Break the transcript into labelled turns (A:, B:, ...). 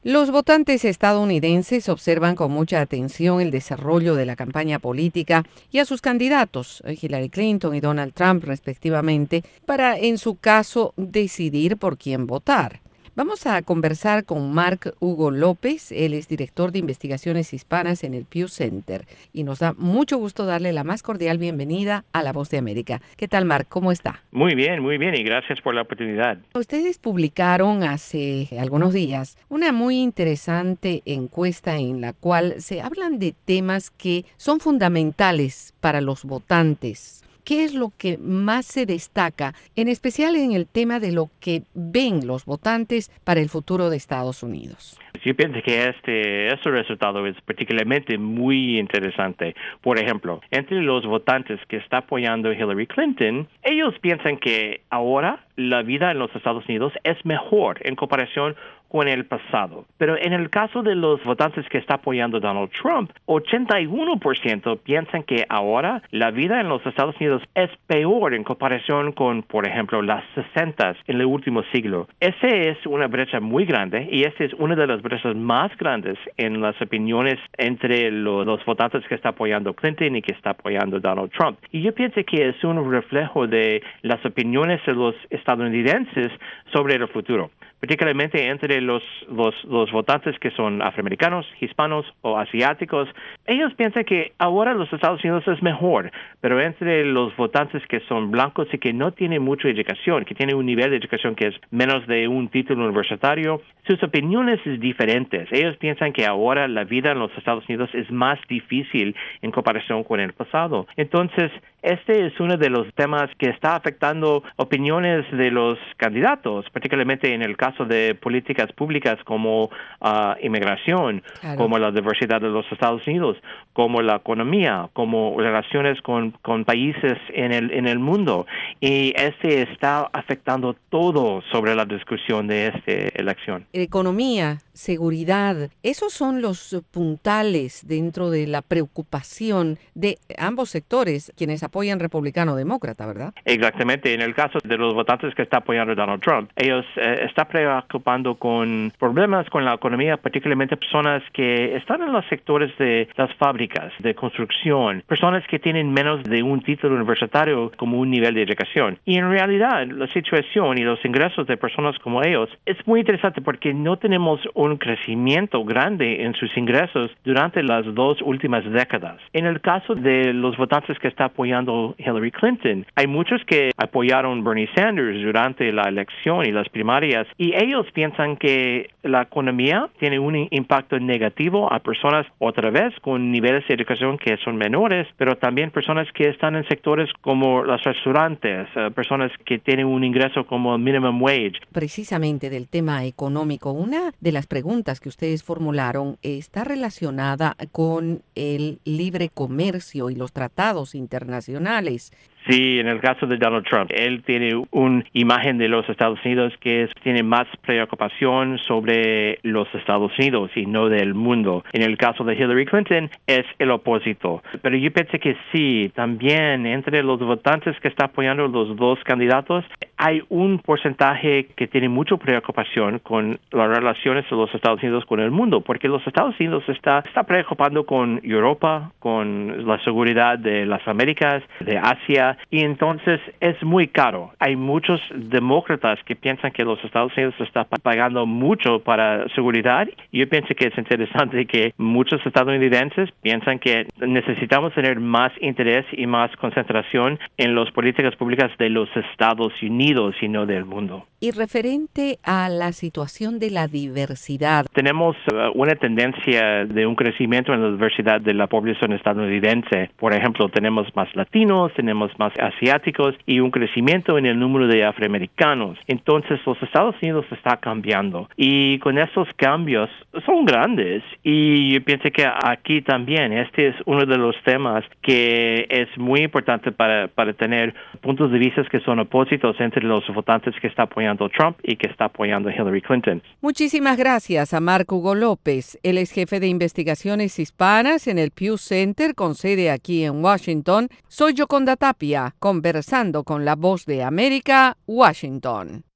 A: Los votantes estadounidenses observan con mucha atención el desarrollo de la campaña política y a sus candidatos, Hillary Clinton y Donald Trump respectivamente, para, en su caso, decidir por quién votar. Vamos a conversar con Mark Hugo López. Él es director de investigaciones hispanas en el Pew Center y nos da mucho gusto darle la más cordial bienvenida a La Voz de América. ¿Qué tal, Mark? ¿Cómo está?
B: Muy bien y gracias por la oportunidad.
A: Ustedes publicaron hace algunos días una muy interesante encuesta en la cual se hablan de temas que son fundamentales para los votantes. ¿Qué es lo que más se destaca, en especial en el tema de lo que ven los votantes para el futuro de Estados Unidos?
B: Yo pienso que este resultado es particularmente muy interesante. Por ejemplo, entre los votantes que están apoyando a Hillary Clinton, ellos piensan que ahora la vida en los Estados Unidos es mejor en comparación con el pasado. Pero en el caso de los votantes que están apoyando a Donald Trump, 81% piensan que ahora la vida en los Estados Unidos es peor en comparación con, por ejemplo, las 60 en el último siglo. Esa es una brecha muy grande y esa es una de las brechas más grandes en las opiniones entre los votantes que están apoyando a Clinton y que están apoyando a Donald Trump. Y yo pienso que es un reflejo de las opiniones de los estadounidenses sobre el futuro, particularmente entre los votantes que son afroamericanos, hispanos o asiáticos. Ellos piensan que ahora los Estados Unidos es mejor, pero entre los votantes que son blancos y que no tienen mucha educación, que tienen un nivel de educación que es menos de un título universitario, sus opiniones son diferentes. Ellos piensan que ahora la vida en los Estados Unidos es más difícil en comparación con el pasado. Entonces, este es uno de los temas que está afectando opiniones de los candidatos, particularmente en el caso de políticas públicas como inmigración,
A: Claro.
B: como la diversidad de los Estados Unidos, como la economía, como relaciones con países en el mundo. Y este está afectando todo sobre la discusión de esta elección.
A: Economía, seguridad, esos son los puntales dentro de la preocupación de ambos sectores, quienes apoyan republicano o demócrata, ¿verdad?
B: Exactamente. En el caso de los votantes que están apoyando a Donald Trump, ellos están preocupando con problemas con la economía, particularmente personas que están en los sectores de las fábricas, de construcción, personas que tienen menos de un título universitario como un nivel de educación. Y en realidad, la situación y los ingresos de personas como ellos es muy interesante porque no tenemos un crecimiento grande en sus ingresos durante las 2 últimas décadas. En el caso de los votantes que están apoyando Hillary Clinton, hay muchos que apoyaron Bernie Sanders durante la elección y las primarias, y ellos piensan que la economía tiene un impacto negativo a personas, otra vez, con niveles de educación que son menores, pero también personas que están en sectores como los restaurantes, personas que tienen un ingreso como minimum wage.
A: Precisamente del tema económico, una de las preguntas que ustedes formularon está relacionada con el libre comercio y los tratados internacionales.
B: Sí, en el caso de Donald Trump, él tiene una imagen de los Estados Unidos que tiene más preocupación sobre los Estados Unidos y no del mundo. En el caso de Hillary Clinton, es el opósito. Pero yo pensé que sí, también entre los votantes que están apoyando los dos candidatos, hay un porcentaje que tiene mucha preocupación con las relaciones de los Estados Unidos con el mundo, porque los Estados Unidos está preocupando con Europa, con la seguridad de las Américas, de Asia, y entonces es muy caro. Hay muchos demócratas que piensan que los Estados Unidos están pagando mucho para seguridad. Yo pienso que es interesante que muchos estadounidenses piensan que necesitamos tener más interés y más concentración en las políticas públicas de los Estados Unidos y no del mundo.
A: Y referente a la situación de la diversidad.
B: Tenemos una tendencia de un crecimiento en la diversidad de la población estadounidense. Por ejemplo, tenemos más latinos, tenemos más asiáticos y un crecimiento en el número de afroamericanos. Entonces, los Estados Unidos está cambiando. Y con estos cambios son grandes. Y yo pienso que aquí también este es uno de los temas que es muy importante para tener puntos de vista que son opuestos entre los votantes que están apoyando a Trump y que está apoyando a Hillary Clinton.
A: Muchísimas gracias a Mark Hugo López. Él es jefe de investigaciones hispanas en el Pew Center con sede aquí en Washington. Soy Yoconda Tapia, conversando con La Voz de América, Washington.